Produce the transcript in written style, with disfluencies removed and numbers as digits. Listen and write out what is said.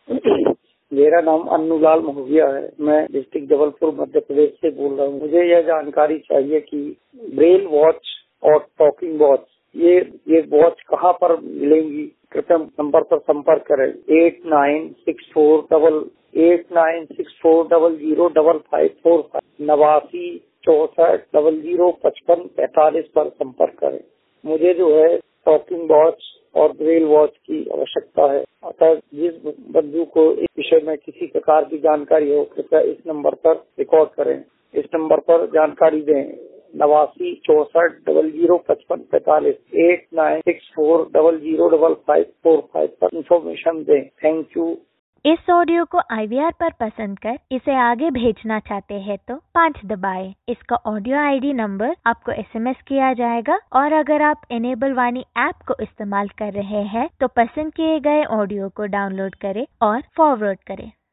मेरा नाम अन्नूलाल महोबिया है। मैं डिस्ट्रिक्ट जबलपुर मध्य प्रदेश से बोल रहा हूँ। मुझे यह जानकारी चाहिए कि ब्रेल वॉच और टॉकिंग वॉच ये वॉच कहाँ पर मिलेंगी। कृपया नंबर पर संपर्क करें 8964005545 8964005545 पर संपर्क करें। मुझे जो है टॉकिंग वॉच और ब्रेल वॉच की आवश्यकता है। अतः जिस बंधु को इस विषय में किसी प्रकार की जानकारी हो, कृपया इस नंबर पर रिकॉर्ड करें। इस नंबर पर जानकारी दें 8964005545 8964005545 पर इंफॉर्मेशन दें। Thank you. इस ऑडियो को IVR पर पसंद कर इसे आगे भेजना चाहते हैं तो 5 दबाएं। इसका ऑडियो ID नंबर आपको SMS किया जाएगा और अगर आप इनेबल वाणी ऐप को इस्तेमाल कर रहे हैं तो पसंद किए गए ऑडियो को डाउनलोड करें और फॉरवर्ड करें।